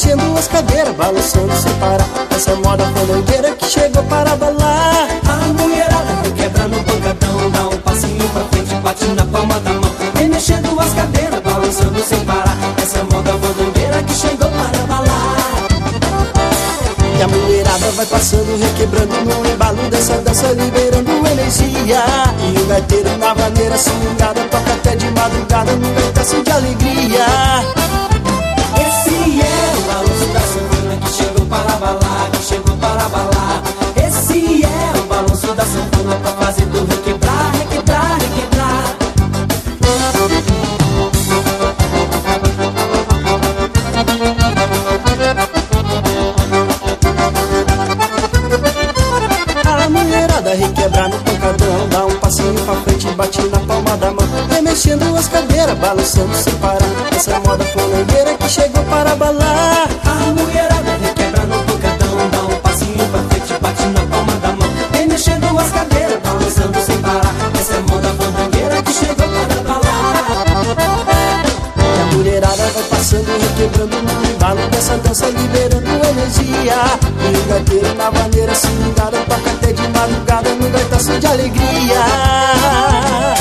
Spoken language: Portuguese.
remexendo as cadeiras, balançando sem parar. Essa moda fandangueira que chegou para abalar. A mulherada requebrando o pancadão, dá um passinho pra frente, bate na palma da mão, remexendo as cadeiras, balançando sem parar. Essa moda fandangueira que chegou para abalar. E a mulherada vai passando, requebrando no embalo dessa dança, liberando energia. E o gaiteiro na vaneira swingada toca até de madrugada num gaitaço de alegria. Esse é o balanço da sanfona que chegou para abalar, que chegou para abalar. Esse é o balanço da sanfona pra fazer tu requebrar, requebrar, requebrar. A mulherada requebrar no pancadão, dá um passinho pra frente, bate na palma da mão, remexendo as cadeiras, balançando sem parar. Essa moda fandangueira que chegou para abalar. A mulherada requebra no pancadão, dá um passinho pra frente, bate na palma da mão, remexendo as cadeiras, balançando sem parar. Essa é moda fandangueira que chegou para abalar. E a mulherada vai passando, requebrando no embalo dessa dança, liberando energia. E o gaiteiro na vaneira swingada toca até de madrugada num gaitaço de alegria.